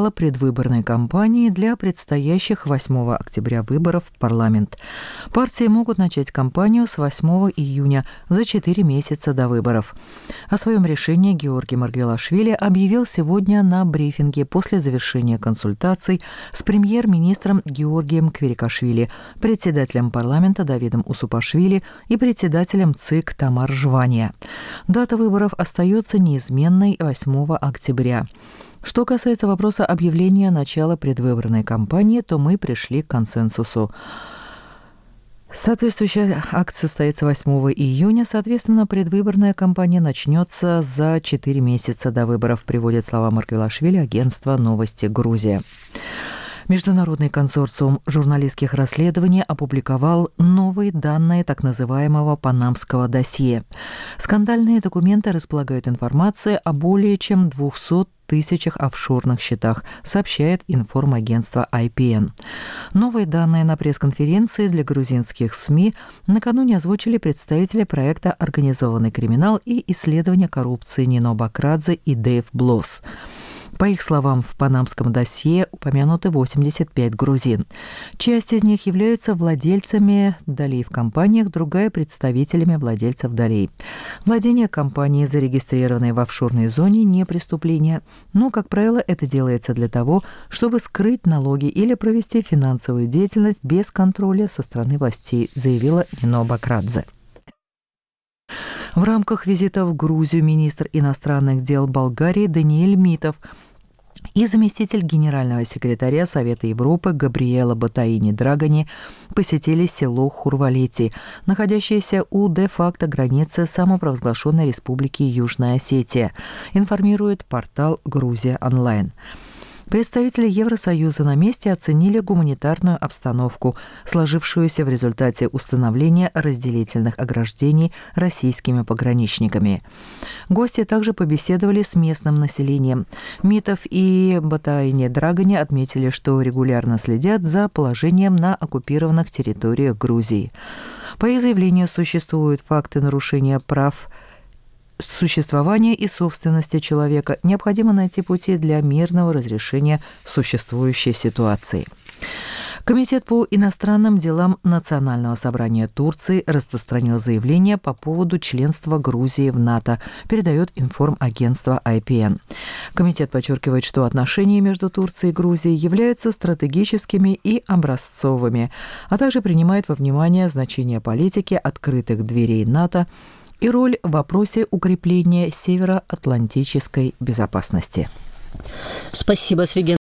начало предвыборной кампании для предстоящих 8 октября выборов в парламент. Партии могут начать кампанию с 8 июня, за 4 месяца до выборов. О своем решении Георгий Маргвелашвили объявил сегодня на брифинге после завершения консультаций с премьер-министром Георгием Кверикашвили, председателем парламента Давидом Усупашвили и председателем ЦИК Тамар Жвания. Дата выборов остается неизменной 8 октября. Что касается вопроса объявления начала предвыборной кампании, то мы пришли к консенсусу. Соответствующий акт состоится 8 июня, соответственно, предвыборная кампания начнется за 4 месяца до выборов, приводит слова Маргвелашвили агентство «Новости Грузия». Международный консорциум журналистских расследований опубликовал новые данные так называемого «Панамского досье». Скандальные документы располагают информацией о более чем 200 тысячах офшорных счетах, сообщает информагентство IPN. Новые данные на пресс-конференции для грузинских СМИ накануне озвучили представители проекта «Организованный криминал и исследование коррупции» Нино Бакрадзе и Дэйв Блосс. По их словам, в панамском досье упомянуты 85 грузин. Часть из них являются владельцами долей в компаниях, другая – представителями владельцев долей. Владение компанией, зарегистрированной в офшорной зоне, не преступление, но, как правило, это делается для того, чтобы скрыть налоги или провести финансовую деятельность без контроля со стороны властей, заявила Нино Бакрадзе. В рамках визита в Грузию министр иностранных дел Болгарии Даниэль Митов и заместитель генерального секретаря Совета Европы Габриэла Батаини-Драгани посетили село Хурвалети, находящееся у де-факто границы самопровозглашенной республики Южная Осетия, информирует портал «Грузия онлайн». Представители Евросоюза на месте оценили гуманитарную обстановку, сложившуюся в результате установления разделительных ограждений российскими пограничниками. Гости также побеседовали с местным населением. Митов и Батаини-Драгани отметили, что регулярно следят за положением на оккупированных территориях Грузии. По их заявлению, существуют факты нарушения прав существования и собственности человека. Необходимо найти пути для мирного разрешения существующей ситуации. Комитет по иностранным делам Национального собрания Турции распространил заявление по поводу членства Грузии в НАТО, передает информагентство IPN. Комитет подчеркивает, что отношения между Турцией и Грузией являются стратегическими и образцовыми, а также принимает во внимание значение политики открытых дверей НАТО и роль в вопросе укрепления североатлантической безопасности. Спасибо, Среген.